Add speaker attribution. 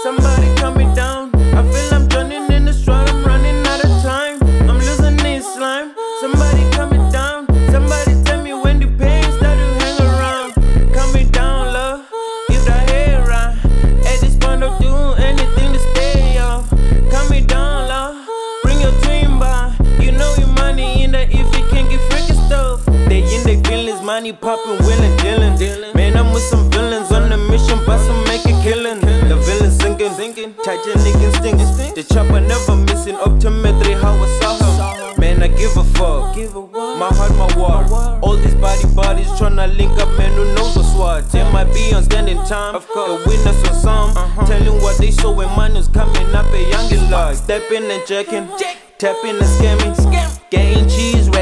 Speaker 1: Somebody cut me down. I feel I'm drowning in the straw, I'm running out of time. I'm losing this slime. Somebody cut me down. Somebody tell me when the pain start to hang around. Cut me down, love. If the hair right. At this point, I'll do anything to stay off. Cut me down, love. Bring your dream by. You know your money in that if you can't get freaky stuff. They in their feelings, money poppin', willin', dealin'. Man, I'm with some villains on a mission, but some make a killin'. The villain singing, Titanic and stingin'. The chopper never missing, optometry, how I saw him. Man, I give a fuck. My heart, my war. All these bodies tryna link up, man, who knows what's what. They might be on standing time, the witness on some. Telling what they saw when man was coming up a youngin' lot. Stepping and checking, tapping and scamming. Getting cheese,